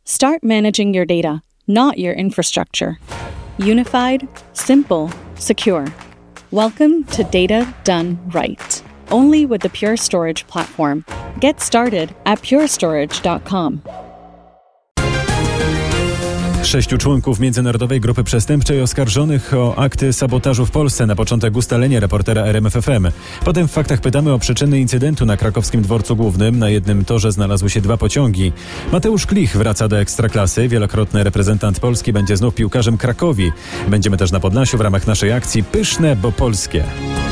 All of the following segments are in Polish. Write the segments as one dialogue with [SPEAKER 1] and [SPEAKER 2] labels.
[SPEAKER 1] Start managing your data, not your infrastructure. Unified, simple, secure. Welcome to Data Done Right. Only with the Pure Storage platform. Get started at purestorage.com.
[SPEAKER 2] 6 członków Międzynarodowej Grupy Przestępczej oskarżonych o akty sabotażu w Polsce. Na początek ustalenie reportera RMFFM. Potem w faktach pytamy o przyczyny incydentu na krakowskim dworcu głównym. Na jednym torze znalazły się 2 pociągi. Mateusz Klich wraca do Ekstraklasy. Wielokrotny reprezentant Polski będzie znów piłkarzem Krakowi. Będziemy też na Podlasiu w ramach naszej akcji Pyszne, bo polskie.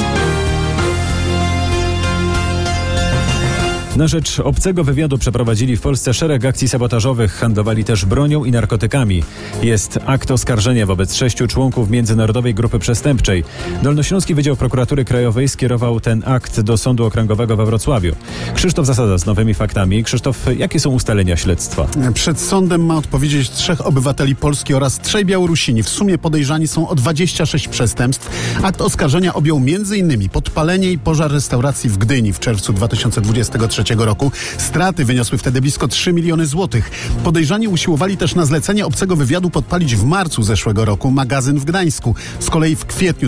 [SPEAKER 2] Na rzecz obcego wywiadu przeprowadzili w Polsce szereg akcji sabotażowych, handlowali też bronią i narkotykami. Jest akt oskarżenia wobec 6 członków Międzynarodowej Grupy Przestępczej. Dolnośląski Wydział Prokuratury Krajowej skierował ten akt do Sądu Okręgowego we Wrocławiu. Krzysztof Zasada z nowymi faktami. Krzysztof, jakie są ustalenia śledztwa?
[SPEAKER 3] Przed sądem ma odpowiedzieć 3 obywateli Polski oraz 3 Białorusini. W sumie podejrzani są o 26 przestępstw. Akt oskarżenia objął m.in. podpalenie i pożar restauracji w Gdyni w czerwcu 2023 roku. Straty wyniosły wtedy blisko 3 miliony złotych. Podejrzani usiłowali też na zlecenie obcego wywiadu podpalić w marcu zeszłego roku magazyn w Gdańsku. Z kolei w kwietniu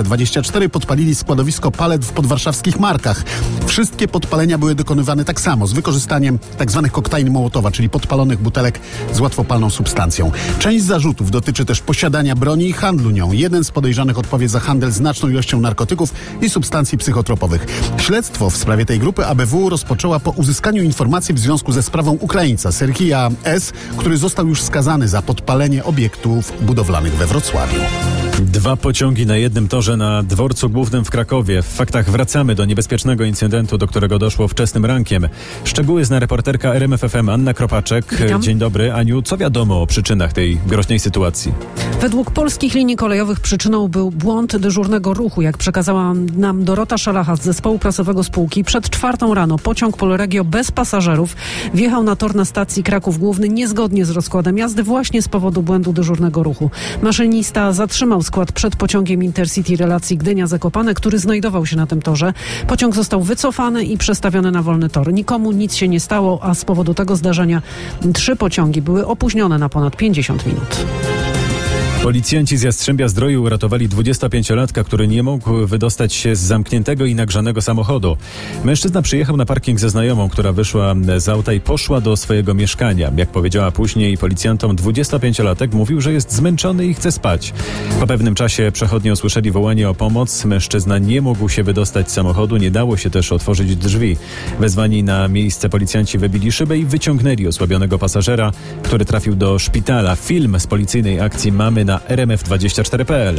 [SPEAKER 3] 2024 podpalili składowisko palet w podwarszawskich Markach. Wszystkie podpalenia były dokonywane tak samo, z wykorzystaniem tzw. koktajli Mołotowa, czyli podpalonych butelek z łatwopalną substancją. Część zarzutów dotyczy też posiadania broni i handlu nią. Jeden z podejrzanych odpowie za handel znaczną ilością narkotyków i substancji psychotropowych. Śledztwo w sprawie tej grupy ABW rozpoczęła po uzyskaniu informacji w związku ze sprawą Ukraińca Serhija S., który został już skazany za podpalenie obiektów budowlanych we Wrocławiu.
[SPEAKER 2] 2 pociągi na jednym torze na dworcu głównym w Krakowie. W faktach wracamy do niebezpiecznego incydentu, do którego doszło wczesnym rankiem. Szczegóły zna reporterka RMFFM Anna Kropaczek.
[SPEAKER 4] Witam.
[SPEAKER 2] Dzień dobry. Aniu, co wiadomo o przyczynach tej groźnej sytuacji?
[SPEAKER 4] Według Polskich Linii Kolejowych przyczyną był błąd dyżurnego ruchu. Jak przekazała nam Dorota Szalacha z zespołu prasowego spółki, przed 4 rano pociąg Polregio bez pasażerów wjechał na tor na stacji Kraków Główny niezgodnie z rozkładem jazdy właśnie z powodu błędu dyżurnego ruchu. Maszynista zatrzymał skład przed pociągiem Intercity relacji Gdynia-Zakopane, który znajdował się na tym torze. Pociąg został wycofany i przestawiony na wolny tor. Nikomu nic się nie stało, a z powodu tego zdarzenia 3 pociągi były opóźnione na ponad 50 minut.
[SPEAKER 2] Policjanci z Jastrzębia-Zdroju uratowali 25-latka, który nie mógł wydostać się z zamkniętego i nagrzanego samochodu. Mężczyzna przyjechał na parking ze znajomą, która wyszła z auta i poszła do swojego mieszkania. Jak powiedziała później policjantom, 25-latek mówił, że jest zmęczony i chce spać. Po pewnym czasie przechodnie usłyszeli wołanie o pomoc. Mężczyzna nie mógł się wydostać z samochodu, nie dało się też otworzyć drzwi. Wezwani na miejsce policjanci wybili szybę i wyciągnęli osłabionego pasażera, który trafił do szpitala. Film z policyjnej akcji mamy na rmf24.pl.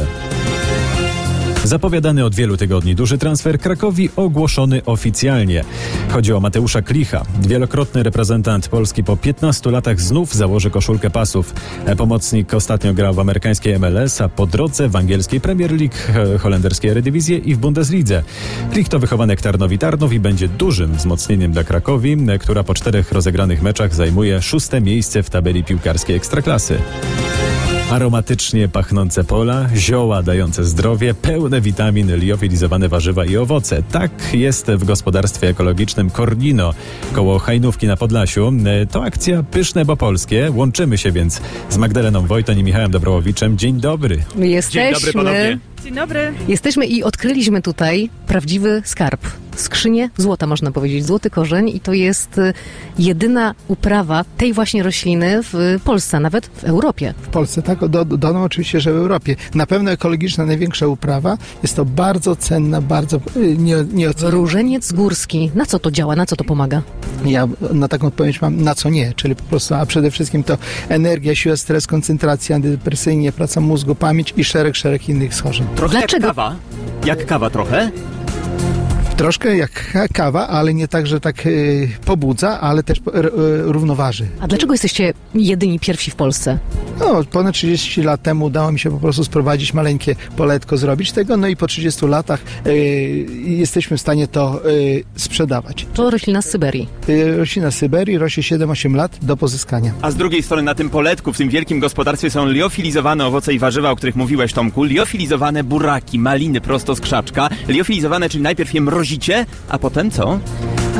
[SPEAKER 2] Zapowiadany od wielu tygodni duży transfer Krakowi ogłoszony oficjalnie. Chodzi o Mateusza Klicha. Wielokrotny reprezentant Polski po 15 latach znów założy koszulkę pasów. Pomocnik ostatnio grał w amerykańskiej MLS, a po drodze w angielskiej Premier League, holenderskiej Eredivisie i w Bundeslidze. Klich to wychowanek Tarnowi i będzie dużym wzmocnieniem dla Krakowi, która po 4 rozegranych meczach zajmuje 6. miejsce w tabeli piłkarskiej Ekstraklasy. Aromatycznie pachnące pola, zioła dające zdrowie, pełne witamin, liofilizowane warzywa i owoce. Tak jest w gospodarstwie ekologicznym Cornino koło Hajnówki na Podlasiu. To akcja Pyszne, bo polskie. Łączymy się więc z Magdaleną Wojton i Michałem Dobrołowiczem. Dzień dobry.
[SPEAKER 5] Jesteśmy.
[SPEAKER 2] Dzień dobry ponownie.
[SPEAKER 4] Dzień dobry.
[SPEAKER 5] Jesteśmy i odkryliśmy tutaj prawdziwy skarb. Skrzynię złota, można powiedzieć, złoty korzeń, i to jest jedyna uprawa tej właśnie rośliny w Polsce, nawet w Europie.
[SPEAKER 6] W Polsce, tak? Dodam oczywiście, że w Europie. Na pewno ekologiczna, największa uprawa. Jest to bardzo cenna, bardzo nieoceniona.
[SPEAKER 5] Różeniec górski. Na co to działa? Na co to pomaga?
[SPEAKER 6] Ja na taką odpowiedź mam na co nie, czyli po prostu, a przede wszystkim to energia, siła, stres, koncentracja, antydepresyjnie, praca mózgu, pamięć i szereg innych schorzeń.
[SPEAKER 7] Trochę
[SPEAKER 5] Dlaczego?
[SPEAKER 7] jak kawa. Jak kawa trochę?
[SPEAKER 6] Troszkę jak kawa, ale nie tak, że tak pobudza, ale też równoważy.
[SPEAKER 5] A dlaczego jesteście jedyni pierwsi w Polsce?
[SPEAKER 6] No, ponad 30 lat temu udało mi się po prostu sprowadzić maleńkie poletko, zrobić tego, no i po 30 latach jesteśmy w stanie to sprzedawać.
[SPEAKER 5] To roślina z Syberii.
[SPEAKER 6] Roślina z Syberii rośnie 7-8 lat do pozyskania.
[SPEAKER 7] A z drugiej strony na tym poletku, w tym wielkim gospodarstwie są liofilizowane owoce i warzywa, o których mówiłeś, Tomku. Liofilizowane buraki, maliny prosto z krzaczka. Liofilizowane, czyli najpierw je mrozicie, a potem co?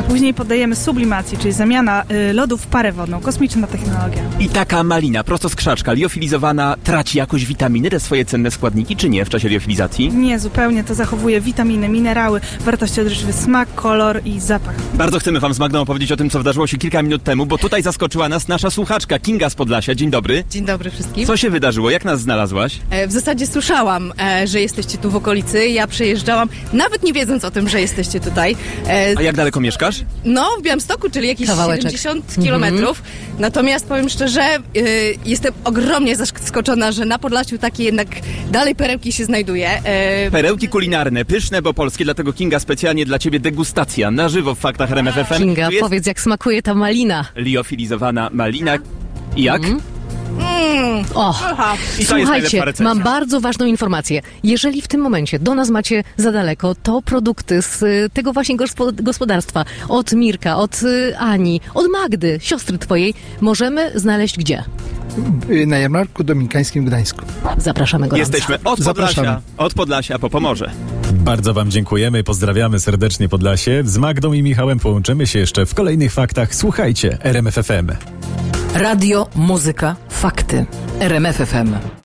[SPEAKER 8] a później poddajemy sublimacji, czyli zamiana lodu w parę wodną. Kosmiczna technologia.
[SPEAKER 7] I taka malina, prosto z krzaczka, liofilizowana, traci jakoś witaminy, te swoje cenne składniki, czy nie w czasie liofilizacji?
[SPEAKER 8] Nie, zupełnie. To zachowuje witaminy, minerały, wartości odżywcze, smak, kolor i zapach.
[SPEAKER 7] Bardzo chcemy wam z Magdą opowiedzieć o tym, co wydarzyło się kilka minut temu, bo tutaj zaskoczyła nas nasza słuchaczka Kinga z Podlasia. Dzień dobry.
[SPEAKER 9] Dzień dobry wszystkim.
[SPEAKER 7] Co się wydarzyło? Jak nas znalazłaś?
[SPEAKER 9] W zasadzie słyszałam, że jesteście tu w okolicy. Ja przejeżdżałam, nawet nie wiedząc o tym, że jesteście tutaj.
[SPEAKER 7] A jak daleko mieszkasz?
[SPEAKER 9] No, w Białymstoku, czyli jakieś
[SPEAKER 5] Kawałeczek.
[SPEAKER 9] 70 kilometrów. Natomiast powiem szczerze, jestem ogromnie zaskoczona, że na Podlasiu takie jednak dalej perełki się znajduje.
[SPEAKER 7] Perełki kulinarne, pyszne, bo polskie, dlatego Kinga specjalnie dla ciebie degustacja na żywo w Faktach RMF FM.
[SPEAKER 5] Kinga,
[SPEAKER 7] Tu jest
[SPEAKER 5] powiedz, jak smakuje ta malina.
[SPEAKER 7] liofilizowana malina. I jak?
[SPEAKER 5] O,
[SPEAKER 7] I to jest najlepsza
[SPEAKER 5] słuchajcie,
[SPEAKER 7] recenzja.
[SPEAKER 5] mam bardzo ważną informację. Jeżeli w tym momencie do nas macie za daleko, to produkty z tego właśnie gospodarstwa, od Mirka, od Ani, od Magdy, siostry twojej, możemy znaleźć gdzie?
[SPEAKER 6] Na jarmarku dominikańskim w Gdańsku.
[SPEAKER 5] Zapraszamy gorąco.
[SPEAKER 7] Jesteśmy od Podlasia po Pomorze.
[SPEAKER 2] Bardzo wam dziękujemy, pozdrawiamy serdecznie Podlasie. Z Magdą i Michałem połączymy się jeszcze w kolejnych faktach. Słuchajcie RMF FM.
[SPEAKER 10] Radio, muzyka, fakty. RMF FM.